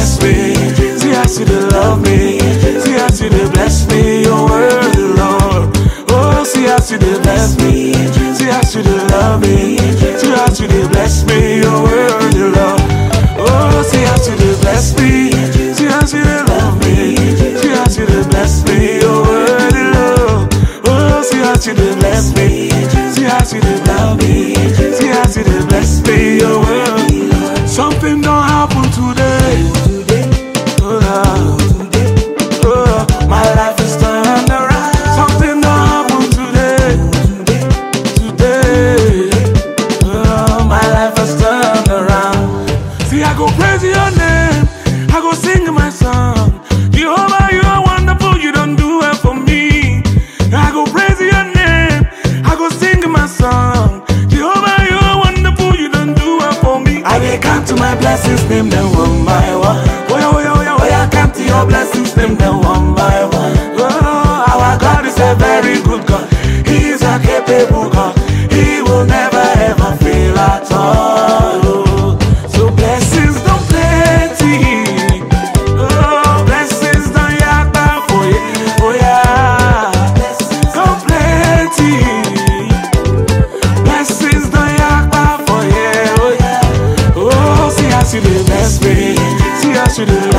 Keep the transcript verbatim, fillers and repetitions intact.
bless me. See as you dey love me. See as you dey bless me. Your word, Lord. Oh, see as you dey bless me. See as you dey love me. See as you dey bless me. Your word, Lord. Oh, see as you dey bless me. See as you dey love me. See as you dey bless me. Your word, Lord. Oh, see as you dey bless me. See as you dey love me. See as you dey bless me. Your word. Something don't happen today. Oh, uh, oh, my life is turned around. Something don't happen today. Today, oh, my life has turned around. See, I go praise your name. I go sing my song. Jehovah, you are wonderful. You don't do it for me. I go praise your name. I go sing my song. Jehovah, you are wonderful. You don't do it for me. I will come to my blessings, name them one by one. Oh yeah, oh yeah, oh yeah, oh yeah. Come to your blessings, name them one by one. Oh, our God is a very good God. He is a capable God. He will never ever fail at all. Oh, so blessings don't plenty. Oh, blessings don't yapa for you. Oh yeah, don't plenty. Blessings don't yapa for you. Oh yeah. Oh, see how you dey bless me. See how you dey